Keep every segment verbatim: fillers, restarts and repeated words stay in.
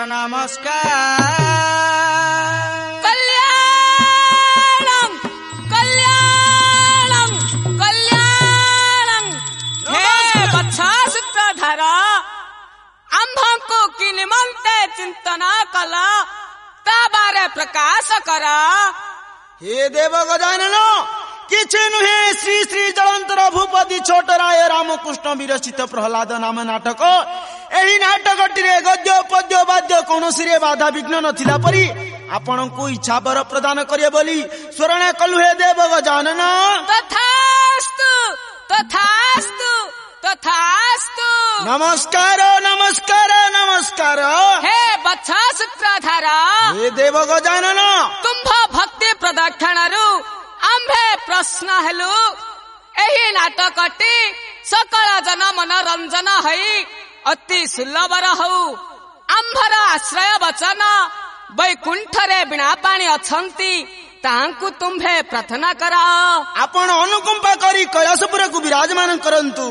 नमस्कार। कल्याणं कल्याणं कल्याणं हे बच्छा सूत्रधर आम्भଙ୍କୁ कि निमंते चिंतन कल ता बारे प्रकाश कर। हे देव गजानन किछि नुहे श्री श्री जलंतर भूपति छोटराय रामकृष्ण विरचित प्रहलाद नाम नाटक। एही नाटकटी रे गद्य पद्य वाद्य कौनसी रे बाधा विघ्न नथिला परी आपनकु इच्छा वर प्रदान करिए बोली स्वरण कलु हे देव गजानन। तथास्तु तथास्तु तथास्तु। नमस्कार नमस्कार नमस्कार। हे बच्छा सूत्रधर हे देव गजानन तुम्भ भक्ति प्रदक्षिणरू आम्भे प्रश्न हेलु एही नाटकटी सकल जन मनोरंजन हई अति सुलभर हऊ आम्भर आश्रय वचन वैकुंठ रे बिना पानी अछंती तांकु तुम्भे प्रार्थना कर। आपण अनुकंपा करी कैलासपुर को विराजमान करंतु।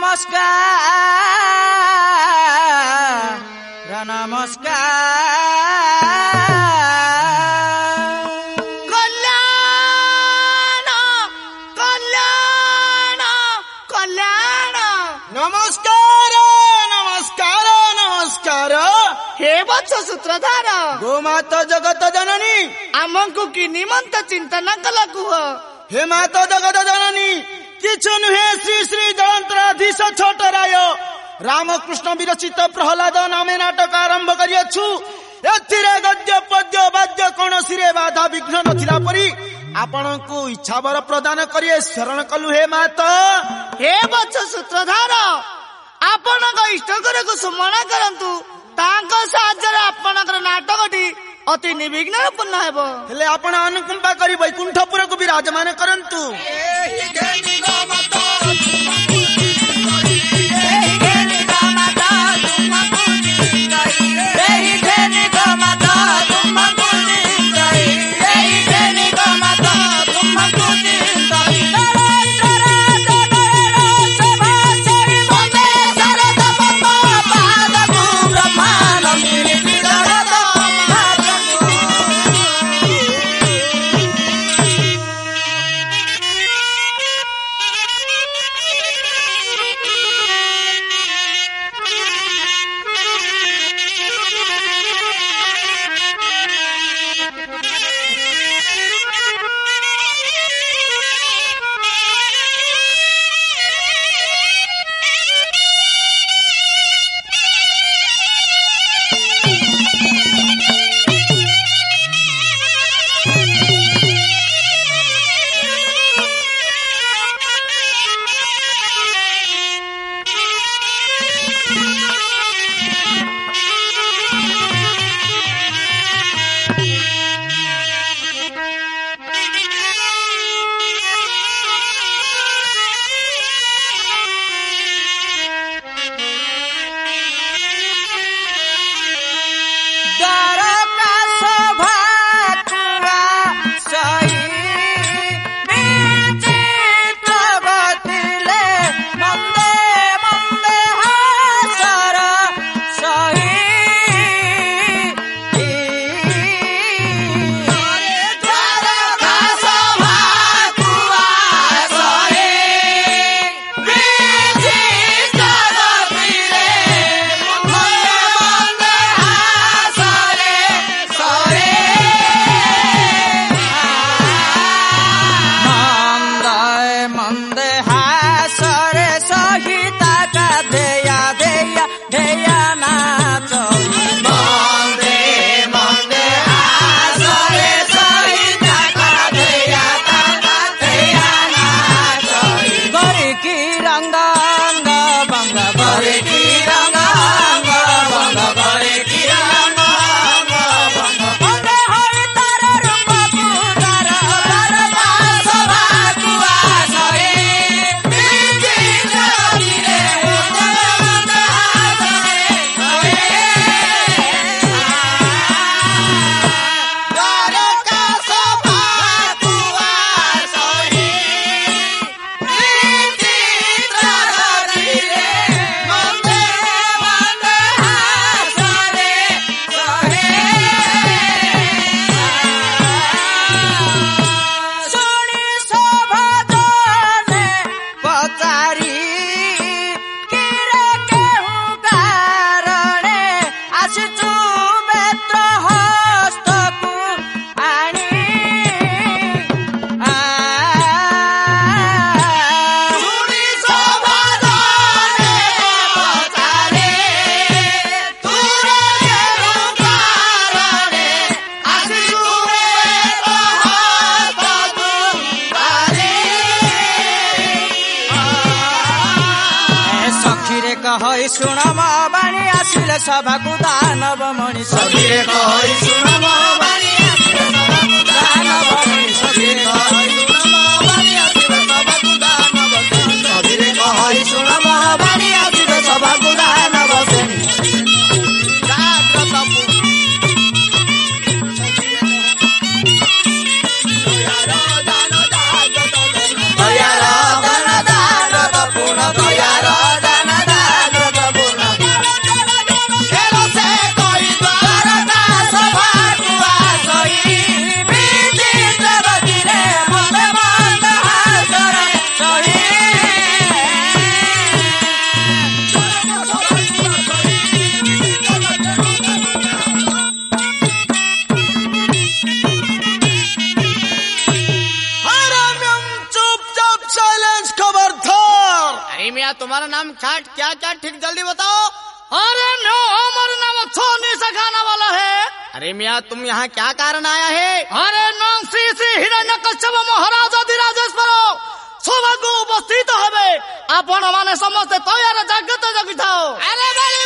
ନମସ୍କାର ନମସ୍କାର କଲ୍ୟାଣ କଲ୍ୟାଣ କଲ୍ୟାଣ ନମସ୍କାର ନମସ୍କାର ନମସ୍କାର ହେ ବତ୍ସ ସୂତ୍ରଧାର ଗୋମାତ ଜଗତ ଜନନୀ ଆମକୁ କି ନିମନ୍ତ ଚିନ୍ତନ କଲ କୁହ। ହେ ମାତ ଜଗତ ଜନନୀ কিছু নুহে শ্রী শ্রী জয়ন্তরাধীশ ছোট রায় রামকৃষ্ণ বিরচিত প্রহ্লাদ নামে নাটক আরম্ভ করিয়াছু। এথিরে গদ্য পদ্য বাদ্য কৌশি বাধা বিঘ্ন নথিলা পরি ଆପଣଙ୍କୁ ଇଚ୍ଛା ବର ପ୍ରଦାନ କରି ଶରଣ କଲୁ। ହେ ମାତ ହେ ବତ୍ସ ସୂତ୍ରଧାର ଆପଣଙ୍କ ଇଷ୍ଟଗୁରୁକୁ ସୁମରଣ କରନ୍ତୁ। ତାଙ୍କ ସାହାଯ୍ୟରେ ଆପଣଙ୍କର ନାଟକଟି ଅତି ନିର୍ବିଘ୍ନ ପୂର୍ଣ୍ଣ ହେବ। ହେଲେ ଆପଣ ଅନୁକମ୍ପା କରି ବୈକୁଣ୍ଠପୁରକୁ ବିରାଜମାନ କରନ୍ତୁ। କହି ଶୁଣ ମୋ ବାଣୀ ଆସିଲେ ସଭାକୁ ଦାନବ ମଣି ସଭିରେ କହି ଶୁଣ ମୋ ବାଣୀ ଆସିଲେ ସଭାକୁ ଦାନବ ମଣି ସଭିରେ କହି ଶୁଣ ମୋ ବାଣୀ ଆସିଲେ ସଭାକୁ ଦାନବ ସଭିରେ କହି ଶୁଣ ମୋ ବାଣୀ ଆସିଲେ ସଭାକୁ ଦାନବ ଦୟାର ଦାନ ଦାନ ପୁଣ ଦୟାର मियाँ तुम्हारा नाम क्या क्या क्या ठीक जल्दी बताओ। अरे नो हमारा नाम छोनी से खाना वाला है। अरे मियाँ तुम यहाँ क्या कारण आया है? अरे नाम श्री श्री हिरण्यकश्यप महाराज अधिराजेश्वर सभाକୁ ଉପସ୍ଥିତ ହେବେ। ଆପଣ ମାନେ ସମସ୍ତେ ତୟାର ଜାଗ୍ରତ ଜଗିଥାଅ। अरे बड़ी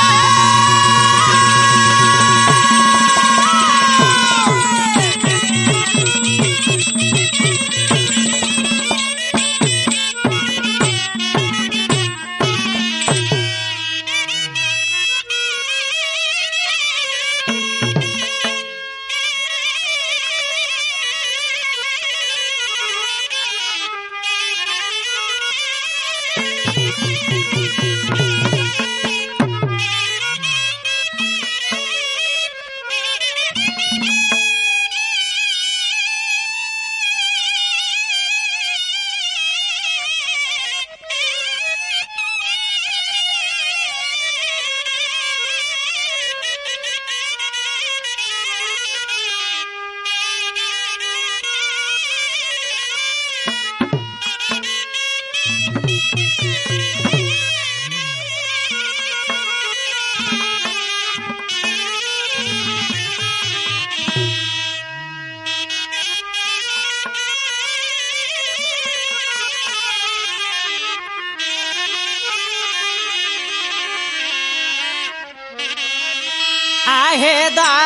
आहे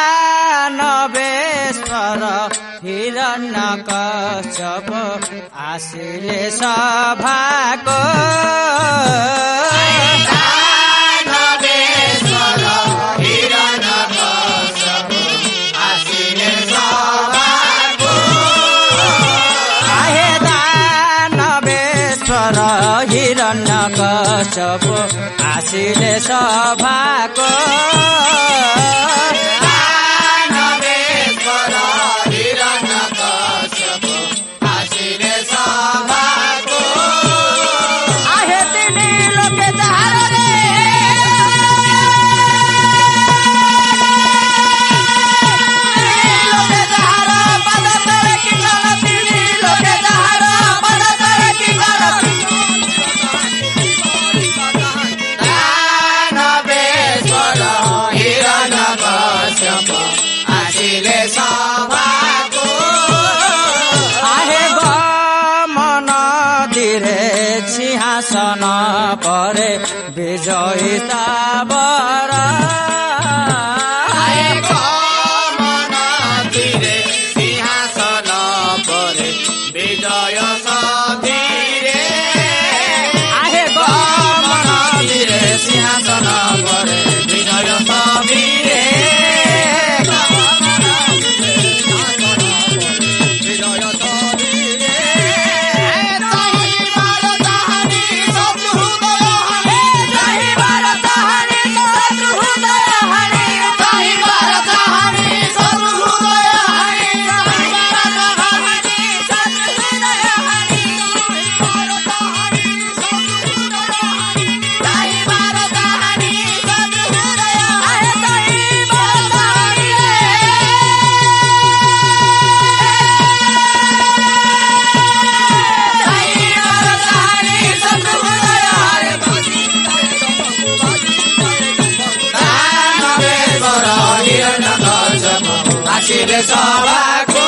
दानवेश्वर हिरण्यकश्यप आसिले सभाको दानवेश्वर हिरण्यकश्यप आसिले सभाको आहे दानवेश्वर हिरण्यकश्यप आसिले सभाको सिंहासन परे विजयी ताबर सिंहासन परे विजय सधीरे आहे गमनधीरे सिंहासन परे विजय सधीरे सभाको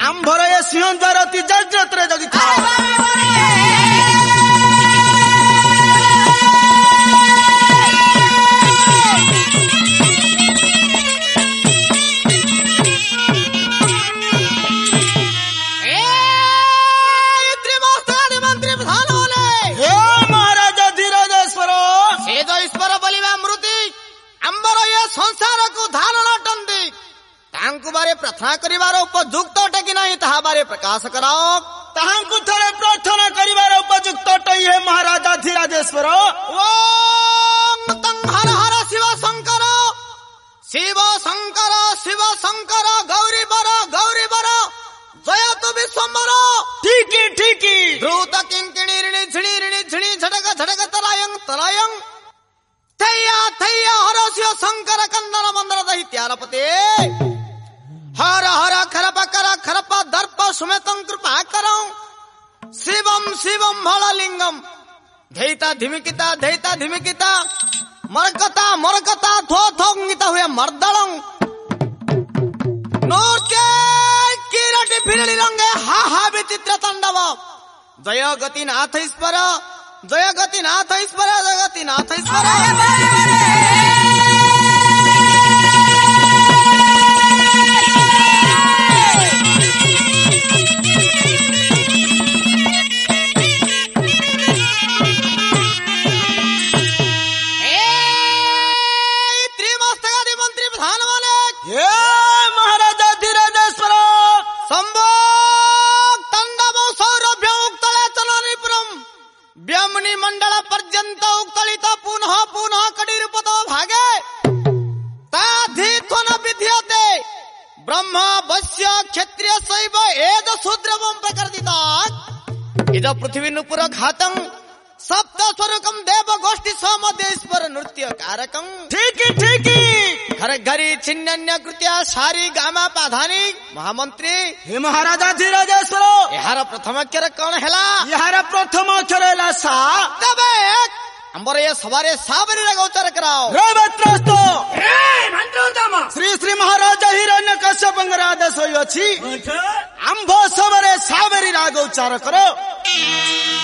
ଆମ୍ଭର ଏ ସିଂହ ଦ୍ୱାର ଅତି ଜାଗ୍ରତରେ ଜଗିଥା। प्रार्थना करिवार उपयुक्त अटे कि नहीं ताहा बारे प्रकाश कराओ। ताहांकु थरे प्रार्थना करिवार उपयुक्त अटे हे महाराजा धीराजेश्वर। ओम तं हर हर शिव शंकर शिव शंकर शिव शंकर गौरी बर गौरी बर जय तु विश्वम्बर। ठीक ठीक द्रुत किंकिणी ऋणी झिणी ऋणी झिणी झटक झटक तरायं तरायं थैया थैया हर शिव शंकर कंदन मंदर दैत्यारपते हर हर खरप कर खरप दर्प सुमेतं कृपा करं शिवम शिवम हललिंगम धैता धिमिकिता धैता धिमिकिता मरकता मरकता थो थोंगिता हुए मर्दलं नोर्के किरटी फिरली रंगे हा हा विचित्र तांडव जय गति नाथ ईश्वर जय गति नाथ ईश्वर जय गति नाथ ईश्वर। मंडल पर्यंत उक्तलित पुनः पुनः कड़ीरूपतो भागे ताधिथन विद्यते ब्रह्म वश्य क्षत्रिय शैव एद शूद्रवं प्रकृतिता इद पृथ्वी नुपुर घातं सप्त स्वरूकम देव गोष्ठी समदेश्वर नृत्य कारकं। ठीक ठीक घर घरी छिन्नन्य कृत्या सारी गामा पाधानी महामंत्री हे महाराजा धीराजेश्वर। यार प्रथम अक्षर कौन हैला? यार प्रथम अक्षर हैला सा। तबे अंबर ये सवारे साबरी रे गोचर कराओ। रे बत्रस्तो रे मंत्रोत्तम श्री श्री महाराजा हिरण्यकश्यप आदेश होई अछि आंभ सवारे साबरी रा गोचर करो।